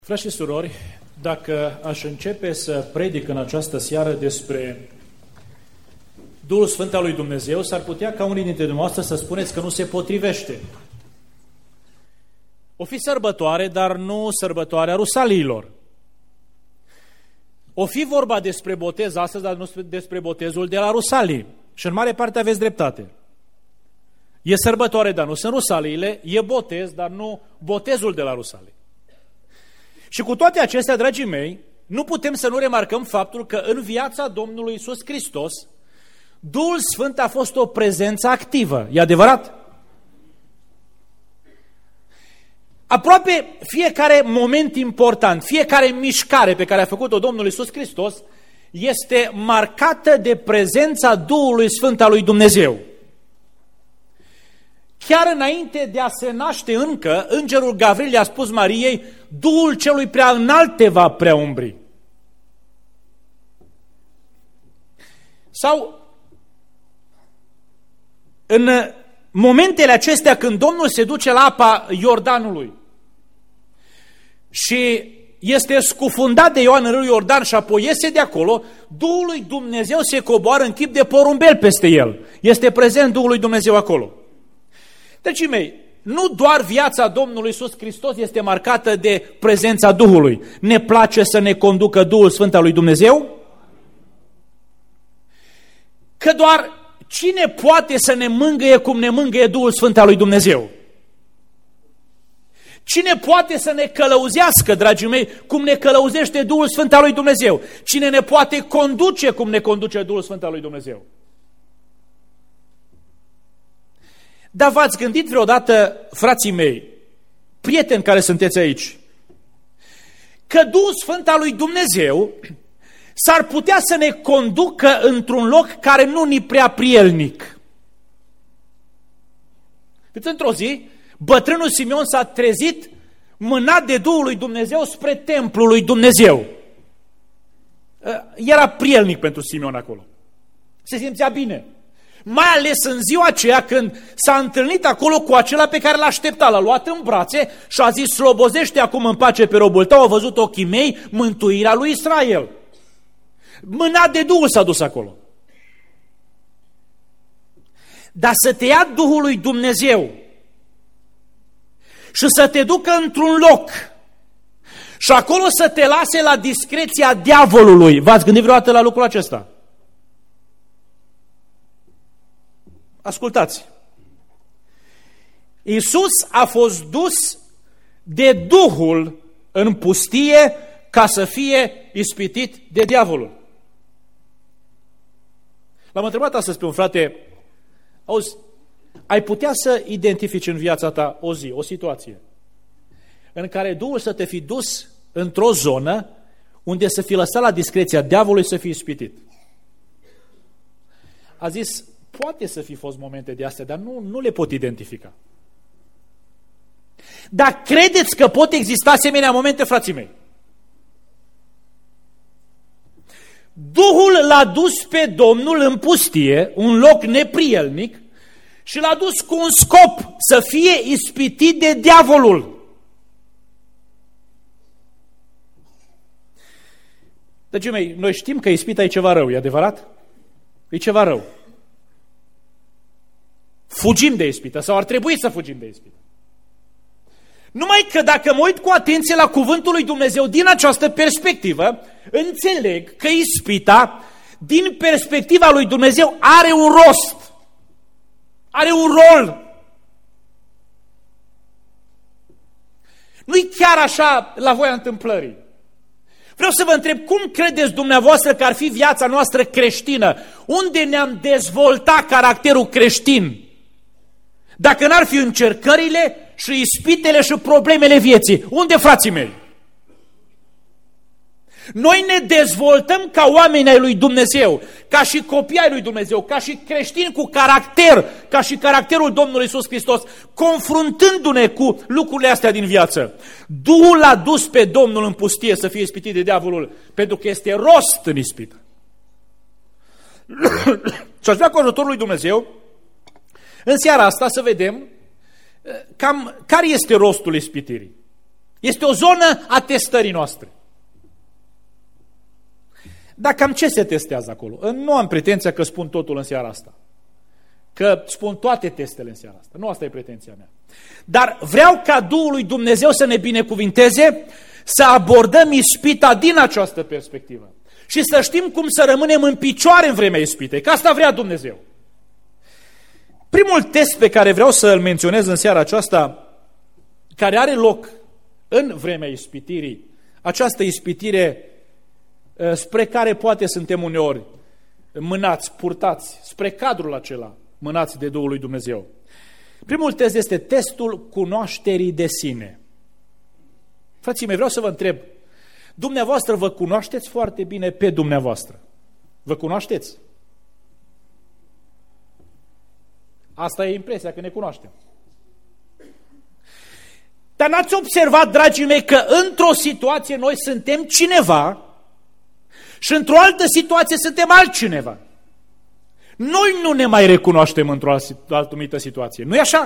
Frați și surori, dacă aș începe să predic în această seară despre Duhul Sfânt al lui Dumnezeu, s-ar putea ca unii dintre dumneavoastră să spuneți că nu se potrivește. O fi sărbătoare, dar nu sărbătoarea Rusaliilor. O fi vorba despre botez astăzi, dar nu despre botezul de la Rusalii. Și în mare parte aveți dreptate. E sărbătoare, dar nu sunt Rusaliile, e botez, dar nu botezul de la Rusalii. Și cu toate acestea, dragii mei, nu putem să nu remarcăm faptul că în viața Domnului Iisus Hristos, Duhul Sfânt a fost o prezență activă. E adevărat? Aproape fiecare moment important, fiecare mișcare pe care a făcut-o Domnul Iisus Hristos este marcată de prezența Duhului Sfânt al lui Dumnezeu. Chiar înainte de a se naște încă, îngerul Gavril i-a spus Mariei, Duhul celui prea înalt te va preaumbri. Sau în momentele acestea când Domnul se duce la apa Iordanului și este scufundat de Ioan în râul Iordan și apoi iese de acolo, Duhul lui Dumnezeu se coboară în chip de porumbel peste el. Este prezent Duhul lui Dumnezeu acolo. Dragii mei, nu doar viața Domnului Iisus Hristos este marcată de prezența Duhului. Ne place să ne conducă Duhul Sfânt al lui Dumnezeu? Că doar cine poate să ne mângâie cum ne mângâie Duhul Sfânt al lui Dumnezeu? Cine poate să ne călăuzească, dragii mei, cum ne călăuzește Duhul Sfânt al lui Dumnezeu? Cine ne poate conduce cum ne conduce Duhul Sfânt al lui Dumnezeu? Dar v-ați gândit vreodată, frații mei, prieteni care sunteți aici, că Duhul Sfânt al lui Dumnezeu s-ar putea să ne conducă într-un loc care nu ni prea prielnic? Deci într-o zi, bătrânul Simeon s-a trezit mânat de Duhul lui Dumnezeu spre templul lui Dumnezeu. Era prielnic pentru Simeon acolo. Se simțea bine. Mai ales în ziua aceea când s-a întâlnit acolo cu acela pe care l-aștepta, l-a luat în brațe și a zis, slobozește acum în pace pe robul tău, au văzut ochii mei mântuirea lui Israel. Mâna de Duhul s-a dus acolo. Dar să te ia Duhul lui Dumnezeu și să te ducă într-un loc și acolo să te lase la discreția diavolului. V-ați gândit vreodată la lucrul acesta? Ascultați, Iisus a fost dus de Duhul în pustie ca să fie ispitit de diavolul. L-am întrebat astăzi pe un frate, auzi, ai putea să identifici în viața ta o zi, o situație în care Duhul să te fi dus într-o zonă unde să fi lăsat la discreția diavolului să fie ispitit? A zis, poate să fi fost momente de astea, dar nu le pot identifica. Dar credeți că pot exista asemenea momente, frații mei? Duhul l-a dus pe Domnul în pustie, un loc neprielnic, și l-a dus cu un scop, să fie ispitit de diavolul. Dragii mei, noi știm că ispita e ceva rău, e adevărat? E ceva rău. Fugim de ispită sau ar trebui să fugim de ispită. Numai că dacă mă uit cu atenție la cuvântul lui Dumnezeu din această perspectivă, înțeleg că ispita, din perspectiva lui Dumnezeu, are un rost, are un rol. Nu-i chiar așa la voia întâmplării. Vreau să vă întreb, cum credeți dumneavoastră că ar fi viața noastră creștină? Unde ne-am dezvoltat caracterul creștin? Dacă n-ar fi încercările și ispitele și problemele vieții. Unde, frații mei? Noi ne dezvoltăm ca oameni ai lui Dumnezeu, ca și copii ai lui Dumnezeu, ca și creștini cu caracter, ca și caracterul Domnului Iisus Hristos, confruntându-ne cu lucrurile astea din viață. Duhul l-a dus pe Domnul în pustie să fie ispitit de diavolul, pentru că este rost în ispită. Și aș vrea cu ajutorul lui Dumnezeu în seara asta să vedem cam care este rostul ispitirii. Este o zonă a testării noastre. Dar cam ce se testează acolo? Nu am pretenția că spun totul în seara asta. Că spun toate testele în seara asta. Nu asta e pretenția mea. Dar vreau ca Duhul lui Dumnezeu să ne binecuvinteze, să abordăm ispita din această perspectivă. Și să știm cum să rămânem în picioare în vremea ispitei. Că asta vrea Dumnezeu. Primul test pe care vreau să îl menționez în seara aceasta, care are loc în vremea ispitirii, această ispitire spre care poate suntem uneori mânați, purtați, spre cadrul acela, mânați de Duhul lui Dumnezeu. Primul test este testul cunoașterii de sine. Frații mei, vreau să vă întreb, dumneavoastră vă cunoașteți foarte bine pe dumneavoastră? Vă cunoașteți? Asta e impresia, că ne cunoaștem. Dar n-ați observat, dragii mei, că într-o situație noi suntem cineva și într-o altă situație suntem altcineva. Noi nu ne mai recunoaștem într-o altă situație. Nu-i așa?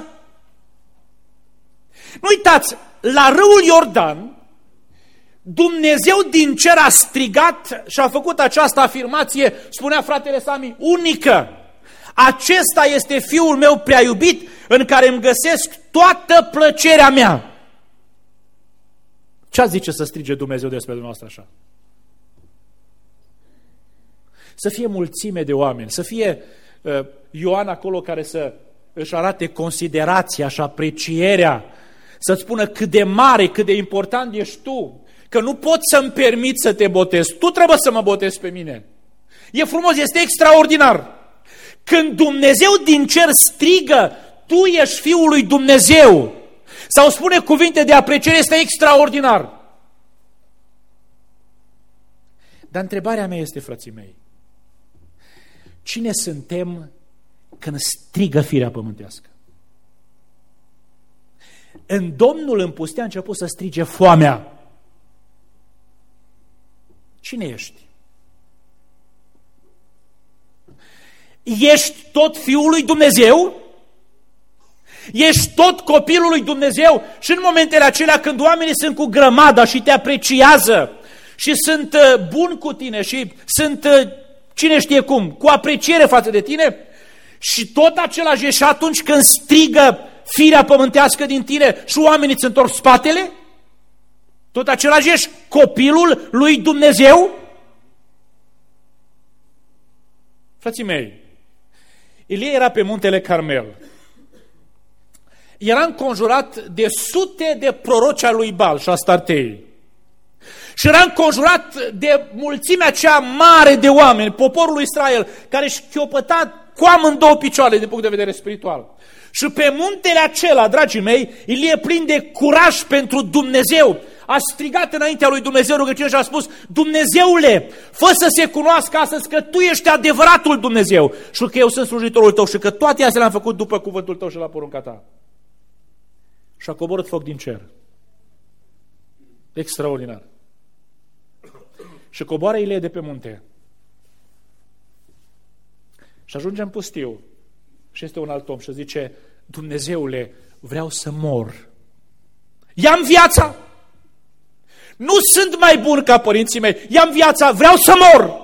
Nu uitați, la râul Iordan, Dumnezeu din cer a strigat și a făcut această afirmație, spunea fratele Sami, unică. Acesta este Fiul meu prea iubit, în care îmi găsesc toată plăcerea mea. Ce-ați zice să strige Dumnezeu despre dumneavoastră așa? Să fie mulțime de oameni, să fie Ioan acolo care să își arate considerația și aprecierea, să-ți spună cât de mare, cât de important ești tu, că nu pot să-mi permit să te botez, tu trebuie să mă botezi pe mine. E frumos, este extraordinar. Când Dumnezeu din cer strigă, tu ești Fiul lui Dumnezeu, sau spune cuvinte de apreciere, este extraordinar. Dar întrebarea mea este, frații mei, cine suntem când strigă firea pământească? În Domnul în pustea a început să strige foamea. Cine ești? Ești tot Fiul lui Dumnezeu? Ești tot copilul lui Dumnezeu? Și în momentele acelea când oamenii sunt cu grămada și te apreciază și sunt buni cu tine și sunt, cine știe cum, cu apreciere față de tine, și tot același e și atunci când strigă firea pământească din tine și oamenii îți întorc spatele? Tot același ești copilul lui Dumnezeu? Frații mei, Ilie era pe muntele Carmel. Era înconjurat de sute de proroci al lui Baal și Astartei. Și era înconjurat de mulțimea cea mare de oameni, poporul lui Israel, care își chiopăta cu amândouă picioare din punct de vedere spiritual. Și pe muntele acela, dragii mei, Ilie, plin de curaj pentru Dumnezeu, a strigat înaintea lui Dumnezeu rugăciune și a spus: Dumnezeule, fă să se cunoască astăzi că Tu ești adevăratul Dumnezeu și că eu sunt slujitorul Tău și că toate astea le-am făcut după cuvântul Tău și la porunca Ta. Și a coborât foc din cer. Extraordinar. Și coboară Ilie de pe munte. Și ajunge în pustiu. Și este un alt om și zice: Dumnezeule, vreau să mor. Ia-mi viața! Nu sunt mai bun ca părinții mei. Ia-mi viața, vreau să mor!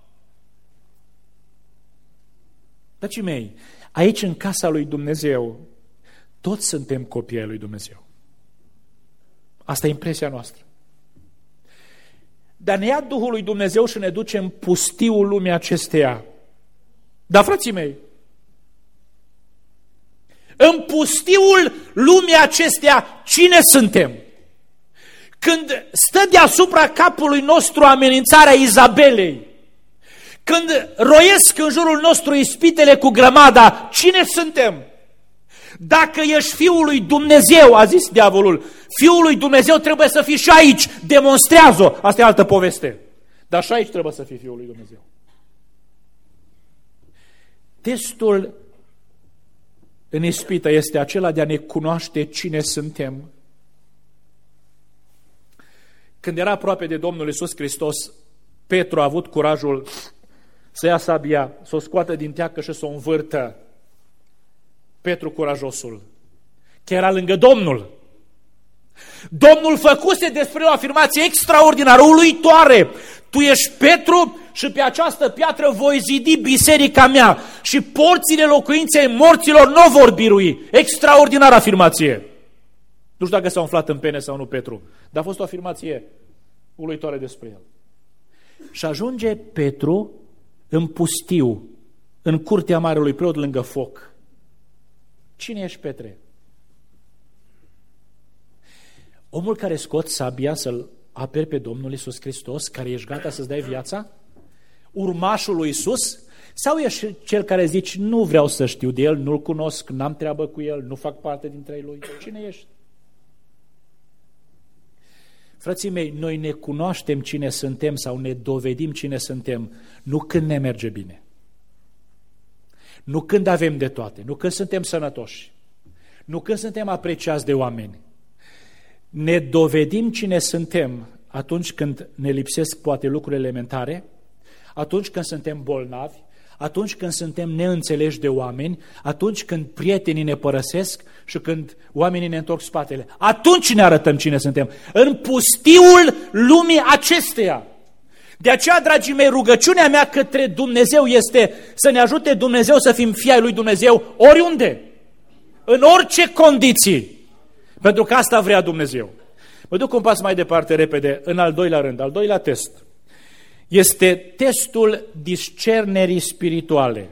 Dragii mei, aici în casa lui Dumnezeu, toți suntem copii ai lui Dumnezeu. Asta e impresia noastră. Dar ne ia Duhul lui Dumnezeu și ne duce în pustiul lumii acesteia. Dar, frații mei, în pustiul lumii acesteia, cine suntem? Când stă deasupra capului nostru amenințarea Izabelei, când roiesc în jurul nostru ispitele cu grămada, cine suntem? Dacă ești Fiul lui Dumnezeu, a zis diavolul, Fiul lui Dumnezeu trebuie să fii și aici, demonstrează-o. Asta e altă poveste. Dar și aici trebuie să fii Fiul lui Dumnezeu. Testul în ispită este acela de a ne cunoaște cine suntem. Când era aproape de Domnul Iisus Hristos, Petru a avut curajul să ia sabia, să o scoată din teacă și să o învârtă. Petru curajosul, că era lângă Domnul. Domnul făcuse despre o afirmație extraordinară, uluitoare. Tu ești Petru și pe această piatră voi zidi biserica mea și porțile locuinței morților nu vor birui. Extraordinară afirmație. Nu știu dacă s-a umflat în pene sau nu Petru, dar a fost o afirmație uluitoare despre el. Și ajunge Petru în pustiu, în curtea marelui preot lângă foc. Cine ești, Petre? Omul care scoți sabia să-L aperi pe Domnul Iisus Hristos, care ești gata să-ți dai viața? Urmașul lui Iisus? Sau ești cel care zici, nu vreau să știu de El, nu-L cunosc, n-am treabă cu El, nu fac parte dintre Lui? Cine ești? Frații mei, noi ne cunoaștem cine suntem sau ne dovedim cine suntem, nu când ne merge bine, nu când avem de toate, nu când suntem sănătoși, nu când suntem apreciați de oameni. Ne dovedim cine suntem atunci când ne lipsesc poate lucruri elementare, atunci când suntem bolnavi, atunci când suntem neînțeleși de oameni, atunci când prietenii ne părăsesc și când oamenii ne întorc spatele. Atunci ne arătăm cine suntem, în pustiul lumii acesteia. De aceea, dragii mei, rugăciunea mea către Dumnezeu este să ne ajute Dumnezeu să fim fii ai lui Dumnezeu oriunde, în orice condiții, pentru că asta vrea Dumnezeu. Mă duc un pas mai departe repede, în al doilea rând, al doilea test. Este testul discernerii spirituale.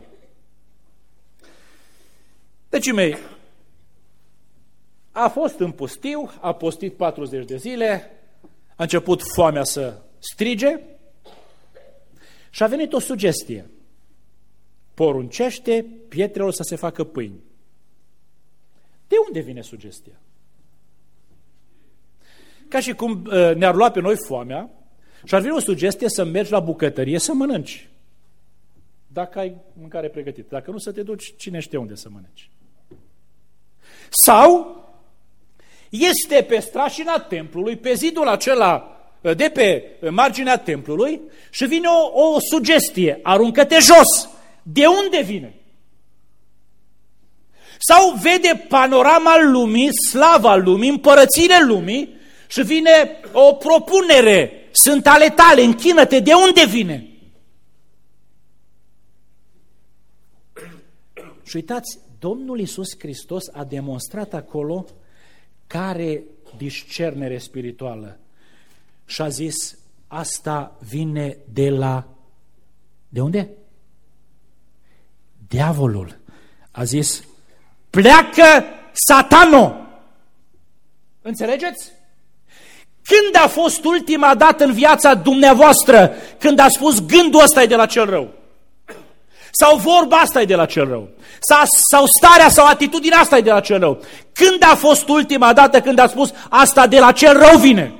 Deci, mei, a fost în pustiu, a postit 40 de zile, a început foamea să strige și a venit o sugestie. Poruncește pietrelor să se facă pâini. De unde vine sugestia? Ca și cum ne-ar lua pe noi foamea și ar veni o sugestie să mergi la bucătărie să mănânci. Dacă ai mâncare pregătită. Dacă nu, să te duci cine știe unde să mănânci. Sau este pe strașina templului, pe zidul acela de pe marginea templului și vine o sugestie. Aruncă-te jos. De unde vine? Sau vede panorama lumii, slava lumii, împărățiile lumii și vine o propunere. Sunt ale tale, închină-te, de unde vine? Și uitați, Domnul Iisus Hristos a demonstrat acolo care discernere spirituală și a zis, asta vine de la... De unde? Diavolul. A zis, pleacă Satano! Înțelegeți? Când a fost ultima dată în viața dumneavoastră când a spus gândul ăsta e de la cel rău? Sau vorba asta e de la cel rău? Sau starea sau atitudinea asta e de la cel rău? Când a fost ultima dată când a spus asta de la cel rău vine?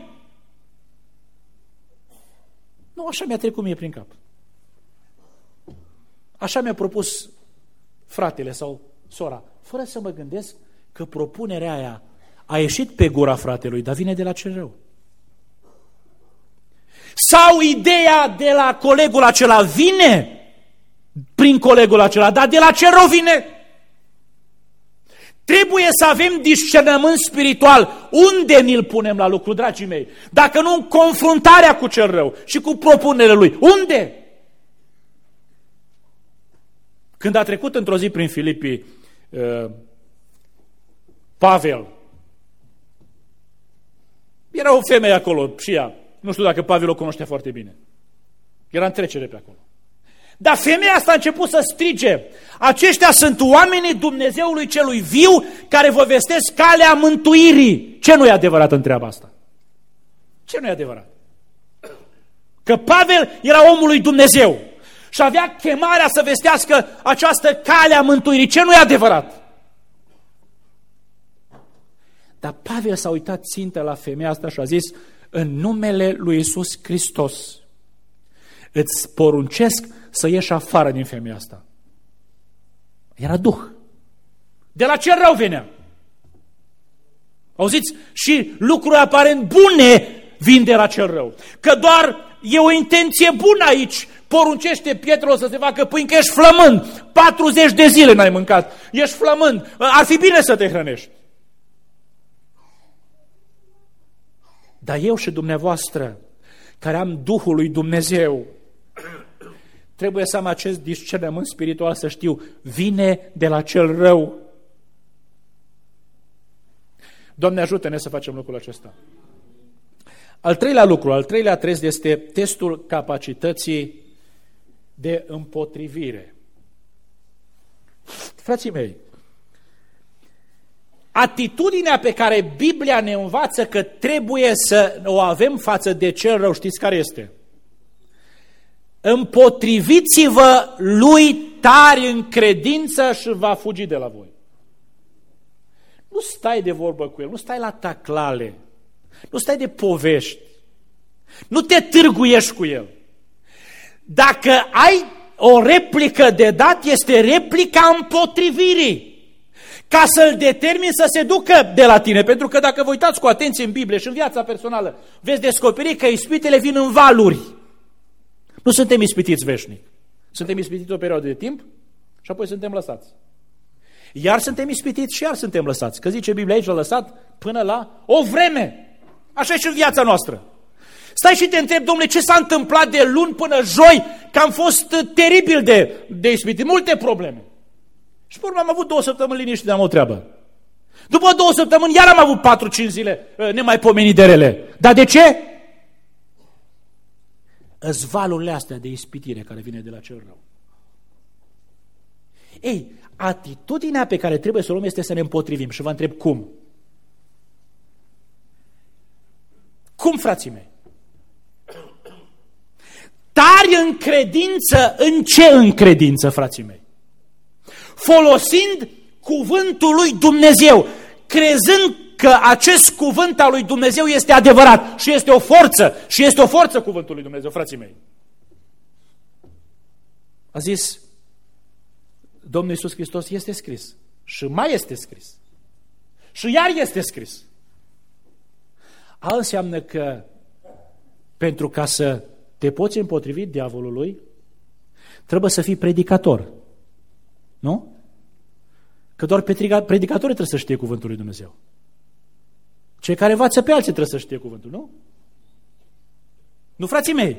Nu, așa mi-a trecut mie prin cap. Așa mi-a propus fratele sau sora, fără să mă gândesc că propunerea aia a ieșit pe gura fratelui, dar vine de la cel rău. Sau ideea de la colegul acela vine prin colegul acela, dar de la cel rău vine. Trebuie să avem discernământ spiritual. Unde ni-l punem la lucru, dragii mei? Dacă nu în confruntarea cu cel rău și cu propunerile lui. Unde? Când a trecut într-o zi prin Filipii Pavel, era o femeie acolo și ea. Nu știu dacă Pavel o cunoștea foarte bine. Era în trecere pe acolo. Dar femeia asta a început să strige. Aceștia sunt oamenii Dumnezeului celui viu care vă vestesc calea mântuirii. Ce nu e adevărat în treaba asta? Ce nu e adevărat? Că Pavel era omul lui Dumnezeu și avea chemarea să vestească această cale a mântuirii. Ce nu e adevărat? Dar Pavel s-a uitat țintă la femeia asta și a zis, în numele lui Iisus Hristos, îți poruncesc să ieși afară din femeia asta. Era duh. De la cel rău venea. Auziți? Și lucruri aparent bune vin de la cel rău. Că doar e o intenție bună aici. Poruncește pietrul să se facă pâini, că ești flămând. 40 de zile n-ai mâncat. Ești flămând. Ar fi bine să te hrănești. Dar eu și dumneavoastră, care am Duhul lui Dumnezeu, trebuie să am acest discernământ spiritual, să știu, vine de la cel rău. Doamne, ajută-ne să facem lucrul acesta. Al treilea lucru, al treilea test este testul capacității de împotrivire. Frații mei, atitudinea pe care Biblia ne învață că trebuie să o avem față de cel rău, știți care este? Împotriviți-vă lui tari în credință și va fugi de la voi. Nu stai de vorbă cu el, nu stai la taclale, nu stai de povești, nu te târguiești cu el. Dacă ai o replică de dat, este replica împotrivirii, ca să-l determini să se ducă de la tine. Pentru că dacă vă uitați cu atenție în Biblie și în viața personală, veți descoperi că ispitele vin în valuri. Nu suntem ispitiți veșnic. Suntem ispitiți o perioadă de timp și apoi suntem lăsați. Iar suntem ispitiți și iar suntem lăsați. Că zice Biblia aici, l-a lăsat până la o vreme. Așa e și în viața noastră. Stai și te întrebi, domnule, ce s-a întâmplat de luni până joi, că am fost teribil de ispitit, multe probleme. Și pe urmă am avut 2 săptămâni liniște, de am o treabă. După 2 săptămâni iar am avut 4-5 zile nemaipomenit de rele. Dar de ce? Îs valurile astea de ispitire care vine de la cel rău. Ei, atitudinea pe care trebuie să o luăm este să ne împotrivim. Și vă întreb cum? Cum, frații mei? Tari în credință, în ce în credință, frații mei? Folosind cuvântul lui Dumnezeu, crezând că acest cuvânt al lui Dumnezeu este adevărat și este o forță, și este o forță cuvântul lui Dumnezeu, frații mei. A zis Domnul Iisus Hristos, este scris și mai este scris și iar este scris. Asta înseamnă că pentru ca să te poți împotrivi diavolului, trebuie să fii predicator. Nu? Că doar predicatorii trebuie să știe cuvântul lui Dumnezeu. Cei care învață pe alții trebuie să știe cuvântul, nu? Nu, frații mei?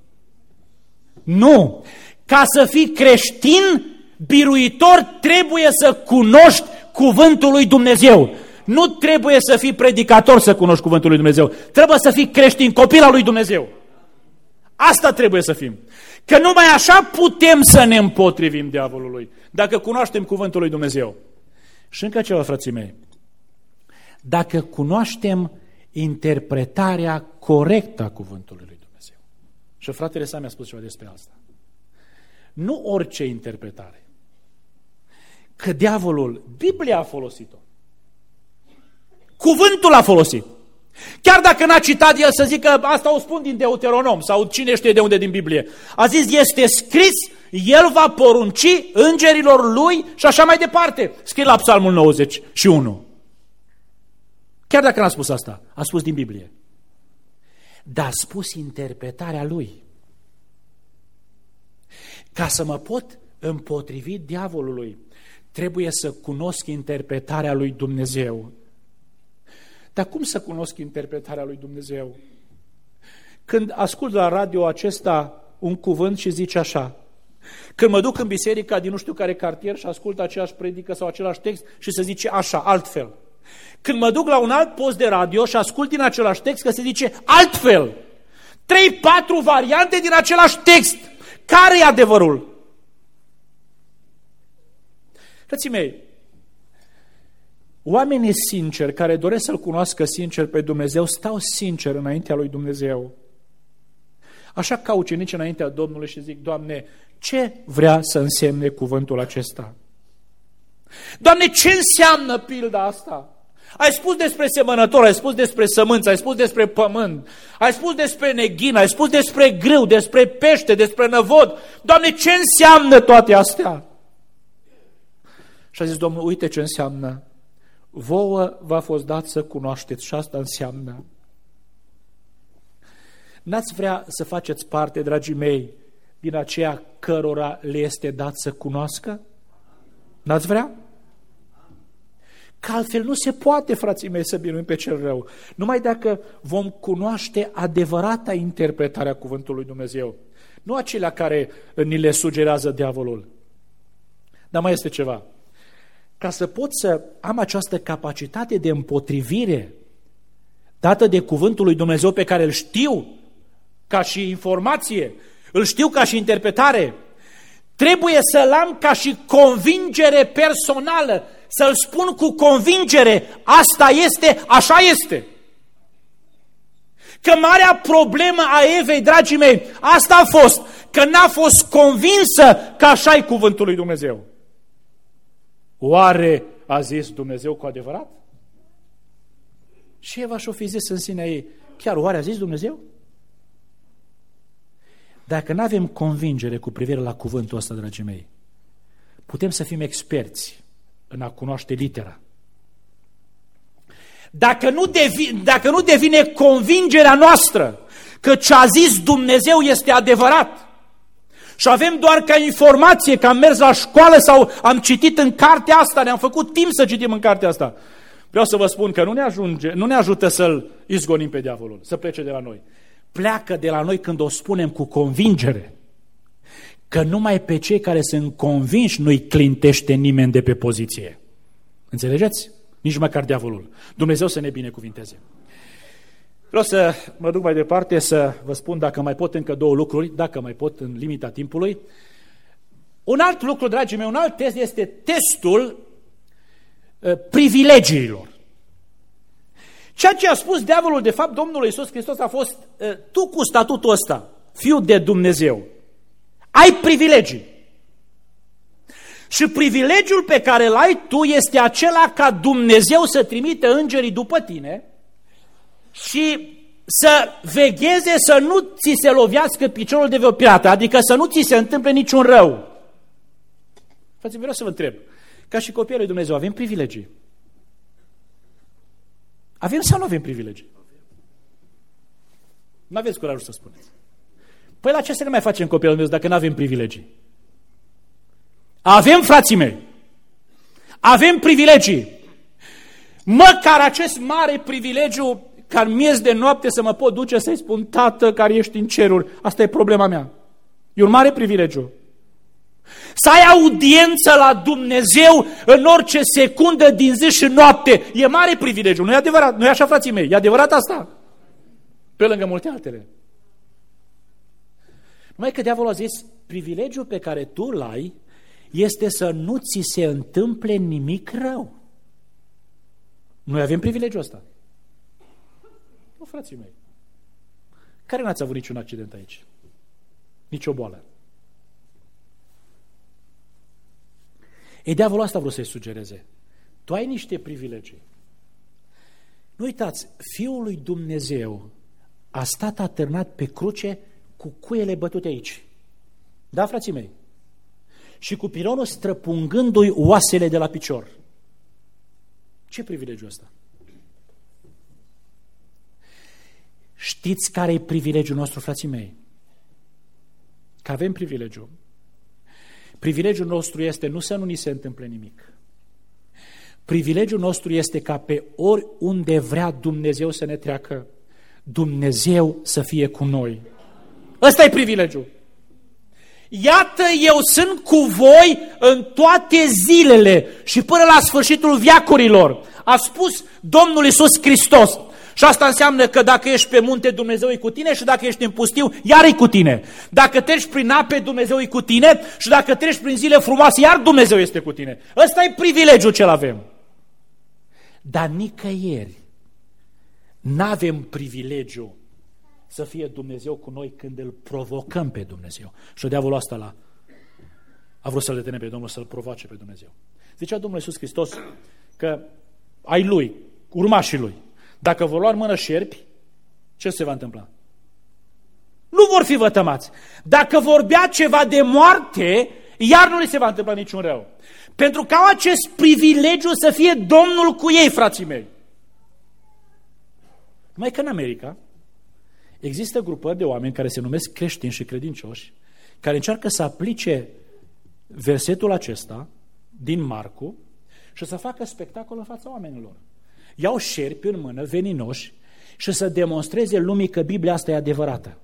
Nu! Ca să fii creștin, biruitor, trebuie să cunoști cuvântul lui Dumnezeu. Nu trebuie să fii predicator să cunoști cuvântul lui Dumnezeu. Trebuie să fii creștin, copil al lui Dumnezeu. Asta trebuie să fim. Că numai așa putem să ne împotrivim diavolului, dacă cunoaștem cuvântul lui Dumnezeu. Și încă ceva, frații mei. Dacă cunoaștem interpretarea corectă a cuvântului lui Dumnezeu. Și fratele Sam mi-a spus ceva despre asta. Nu orice interpretare. Că diavolul, Biblia a folosit-o. Cuvântul a folosit. Chiar dacă n-a citat el să zică, asta o spun din Deuteronom, sau cine știe de unde din Biblie. A zis, este scris, el va porunci îngerilor lui și așa mai departe. Scrie la Psalmul 91. Chiar dacă n-a spus asta, a spus din Biblie. Dar a spus interpretarea lui. Ca să mă pot împotrivi diavolului, trebuie să cunosc interpretarea lui Dumnezeu. Dar cum să cunosc interpretarea lui Dumnezeu? Când ascult la radio acesta un cuvânt și zice așa, când mă duc în biserica din nu știu care cartier și ascult aceeași predică sau același text și se zice așa, altfel. Când mă duc la un alt post de radio și ascult din același text că se zice altfel. 3-4 variante din același text. Care e adevărul? Frații mei, oamenii sinceri care doresc să-L cunoască sincer pe Dumnezeu stau sincer înaintea lui Dumnezeu. Așa ca ucenici înaintea Domnului și zic, Doamne, ce vrea să însemne cuvântul acesta? Doamne, ce înseamnă pilda asta? Ai spus despre semănător, ai spus despre sămânță, ai spus despre pământ, ai spus despre neghină, ai spus despre grâu, despre pește, despre năvod. Doamne, ce înseamnă toate astea? Și a zis Domnul, uite ce înseamnă. Vouă v-a fost dat să cunoașteți și asta înseamnă. N-ați vrea să faceți parte, dragii mei, din aceea cărora le este dat să cunoască? N-ați vrea? Că altfel nu se poate, frații mei, să biruim pe cel rău. Numai dacă vom cunoaște adevărata interpretare a cuvântului lui Dumnezeu. Nu acelea care ni le sugerează diavolul. Dar mai este ceva. Ca să pot să am această capacitate de împotrivire dată de cuvântul lui Dumnezeu pe care îl știu ca și informație, îl știu ca și interpretare, trebuie să-l am ca și convingere personală, să-l spun cu convingere, asta este, așa este. Că marea problemă a Evei, dragii mei, asta a fost, că n-a fost convinsă că așa-i cuvântul lui Dumnezeu. Oare a zis Dumnezeu cu adevărat? Și Eva și-o fi zis în sinea ei, chiar oare a zis Dumnezeu? Dacă nu avem convingere cu privire la cuvântul ăsta, dragii mei, putem să fim experți în a cunoaște litera. Dacă nu devine convingerea noastră că ce a zis Dumnezeu este adevărat și avem doar ca informație că am mers la școală sau am citit în cartea asta, ne-am făcut timp să citim în cartea asta, vreau să vă spun că nu ne ajută să-l izgonim pe diavolul, să plece de la noi. Pleacă de la noi când o spunem cu convingere, că numai pe cei care sunt convinși nu-i clintește nimeni de pe poziție. Înțelegeți? Nici măcar diavolul. Dumnezeu să ne binecuvinteze. Vreau să mă duc mai departe să vă spun dacă mai pot încă două lucruri, dacă mai pot în limita timpului. Un alt lucru, dragii mei, un alt test este testul privilegiilor. Ceea ce a spus diavolul, de fapt, Domnul Iisus Hristos a fost, tu cu statutul ăsta, fiu de Dumnezeu, ai privilegii. Și privilegiul pe care îl ai tu este acela ca Dumnezeu să trimite îngerii după tine și să vegheze să nu ți se lovească piciorul de vreo piatră, adică să nu ți se întâmple niciun rău. Frații, vreau să vă întreb, ca și copiii lui Dumnezeu, avem privilegii? Avem sau nu avem privilegii? Nu aveți curajul să spuneți. Păi la ce să ne mai facem copiii lui Dumnezeu dacă nu avem privilegii? Avem, frații mei, avem privilegii. Măcar acest mare privilegiu ca în miez de noapte să mă pot duce să-i spun, Tată care ești în ceruri, asta e problema mea. E un mare privilegiu. Să ai audiență la Dumnezeu în orice secundă din zi și noapte, e mare privilegiu, nu e adevărat? Nu e așa, frații mei? E adevărat asta? Pe lângă multe altele. Numai că diavolul a zis, privilegiul pe care tu îl ai este să nu ți se întâmple nimic rău. Noi avem privilegiul ăsta. Nu, frații mei. Care n-ați avut niciun accident aici? Nici o boală. Ei, diavolul asta vreau să-i sugereze. Tu ai niște privilegii. Nu uitați, Fiul lui Dumnezeu a stat atârnat pe cruce cu cuiele bătute aici. Da, frații mei? Și cu pilonul străpungându-i oasele de la picior. Ce privilegiu ăsta? Știți care e privilegiul nostru, frații mei? Că avem privilegiu. Privilegiul nostru este nu să nu ni se întâmple nimic. Privilegiul nostru este ca pe oriunde vrea Dumnezeu să ne treacă, Dumnezeu să fie cu noi. Ăsta e privilegiul. Iată, eu sunt cu voi în toate zilele și până la sfârșitul veacurilor. A spus Domnul Iisus Hristos. Și asta înseamnă că dacă ești pe munte, Dumnezeu e cu tine și dacă ești în pustiu, iar e cu tine. Dacă treci prin ape, Dumnezeu e cu tine și dacă treci prin zile frumoase, iar Dumnezeu este cu tine. Ăsta e privilegiul ce-l avem. Dar nicăieri n-avem privilegiu să fie Dumnezeu cu noi când îl provocăm pe Dumnezeu. Și diavolul asta a vrut să-l detene pe Domnul, să-l provoace pe Dumnezeu. Zicea Domnul Iisus Hristos că ai lui, urmașii lui, dacă vor lua în mână șerpi, ce se va întâmpla? Nu vor fi vătămați. Dacă vor bea ceva de moarte, iar nu li se va întâmpla niciun rău. Pentru că au acest privilegiu să fie Domnul cu ei, frații mei. Numai că în America există grupări de oameni care se numesc creștini și credincioși, care încearcă să aplice versetul acesta din Marcu și să facă spectacol în fața oamenilor. Iau șerpi în mână, veninoși, și să demonstreze lumii că Biblia asta e adevărată.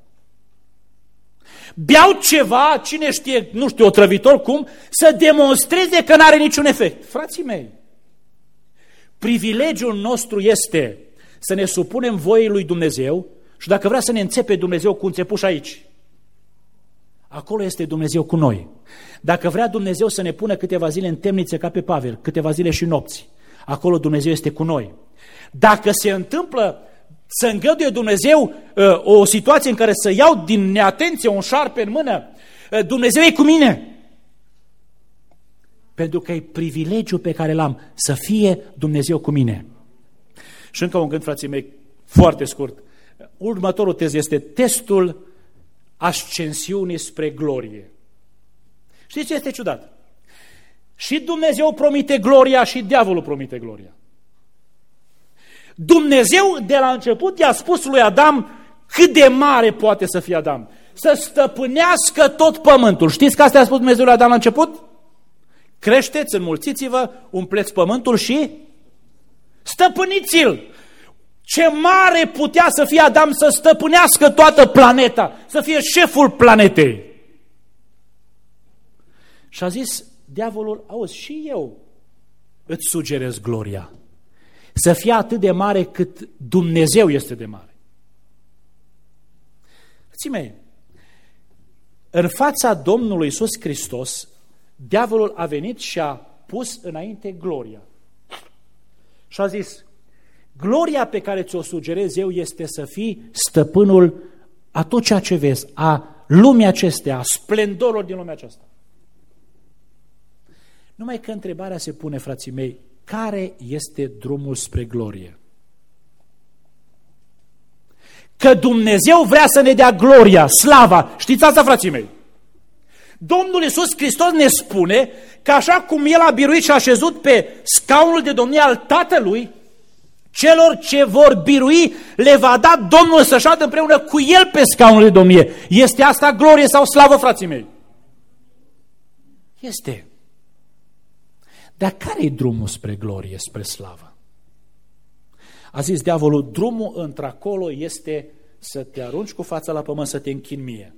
Beau ceva, cine știe, nu știu, otrăvitor cum, să demonstreze că n-are niciun efect. Frații mei, privilegiul nostru este să ne supunem voii lui Dumnezeu și dacă vrea să ne înțepe Dumnezeu cu înțepuș aici, acolo este Dumnezeu cu noi. Dacă vrea Dumnezeu să ne pună câteva zile în temniță ca pe Pavel, câteva zile și nopți, acolo Dumnezeu este cu noi. Dacă se întâmplă să îngăduie Dumnezeu o situație în care să iau din neatenție un șarpe în mână, Dumnezeu e cu mine. Pentru că e privilegiul pe care l-am, să fie Dumnezeu cu mine. Și încă un gând, frații mei, foarte scurt. Următorul test este testul ascensiunii spre glorie. Știți ce este ciudat? Și Dumnezeu promite gloria și diavolul promite gloria. Dumnezeu de la început i-a spus lui Adam cât de mare poate să fie Adam. Să stăpânească tot pământul. Știți că asta a spus Dumnezeu lui Adam la început? Creșteți, înmulțiți-vă, umpleți pământul și stăpâniți-l. Ce mare putea să fie Adam să stăpânească toată planeta, să fie șeful planetei. Și a zis diavolul, auzi, și eu îți sugerez gloria. Să fie atât de mare cât Dumnezeu este de mare. Frații mei, în fața Domnului Iisus Hristos, diavolul a venit și a pus înainte gloria. Și a zis, gloria pe care ți-o sugerez eu este să fii stăpânul a tot ceea ce vezi, a lumii acestea, a splendorilor din lumea aceasta. Numai că întrebarea se pune, frații mei, care este drumul spre glorie? Că Dumnezeu vrea să ne dea gloria, slava. Știți asta, frații mei? Domnul Iisus Hristos ne spune că așa cum El a biruit și a așezut pe scaunul de domnie al Tatălui, celor ce vor birui le va da Domnul să șadă împreună cu El pe scaunul de domnie. Este asta glorie sau slavă, frații mei? Este. Dar care e drumul spre glorie, spre slavă? A zis diavolul, drumul într-acolo este să te arunci cu fața la pământ, să te închini mie.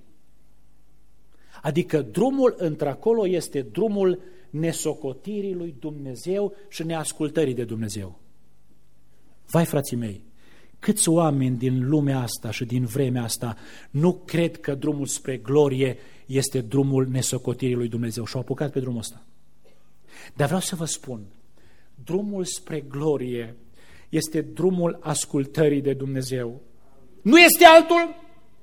Adică drumul într-acolo este drumul nesocotirii lui Dumnezeu și neascultării de Dumnezeu. Vai, frații mei, câți oameni din lumea asta și din vremea asta nu cred că drumul spre glorie este drumul nesocotirii lui Dumnezeu și au apucat pe drumul ăsta. Dar vreau să vă spun, drumul spre glorie este drumul ascultării de Dumnezeu. Nu este altul?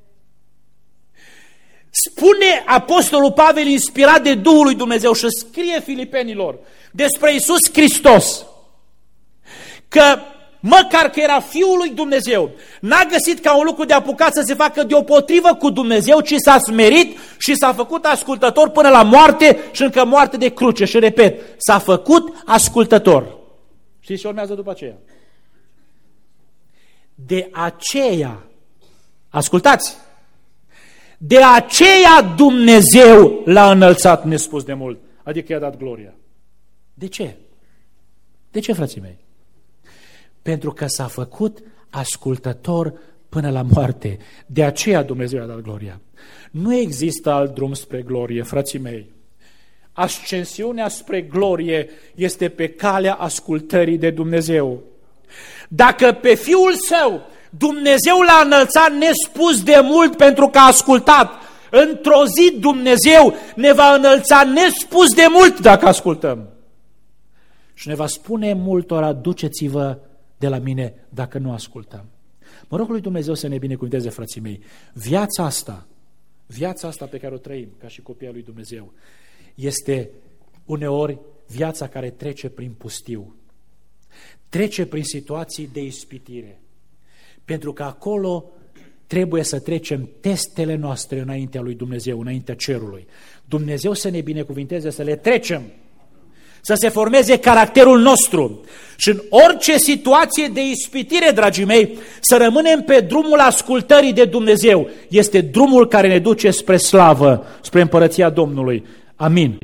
Spune apostolul Pavel, inspirat de Duhul lui Dumnezeu, și scrie Filipenilor despre Iisus Hristos, că măcar că era Fiul lui Dumnezeu, n-a găsit ca un lucru de apucat să se facă deopotrivă cu Dumnezeu, ci s-a smerit și s-a făcut ascultător până la moarte și încă moarte de cruce. Și repet, s-a făcut ascultător. Știți ce urmează după aceea? De aceea, ascultați, de aceea Dumnezeu l-a înălțat nespus de mult, adică i-a dat gloria. De ce? De ce, frații mei? Pentru că s-a făcut ascultător până la moarte. De aceea Dumnezeu i-a dat gloria. Nu există alt drum spre glorie, frații mei. Ascensiunea spre glorie este pe calea ascultării de Dumnezeu. Dacă pe Fiul Său Dumnezeu l-a înălțat nespus de mult pentru că a ascultat, într-o zi Dumnezeu ne va înălța nespus de mult dacă ascultăm. Și ne va spune multora, duceți-vă de la mine dacă nu ascultăm. Mă rog lui Dumnezeu să ne binecuvânteze, frații mei. Viața asta pe care o trăim ca și copiii lui Dumnezeu este uneori viața care trece prin pustiu, trece prin situații de ispitire, pentru că acolo trebuie să trecem testele noastre înaintea lui Dumnezeu, înaintea cerului. Dumnezeu să ne binecuvinteze să le trecem, să se formeze caracterul nostru și în orice situație de ispitire, dragii mei, să rămânem pe drumul ascultării de Dumnezeu. Este drumul care ne duce spre slavă, spre împărăția Domnului. Amin.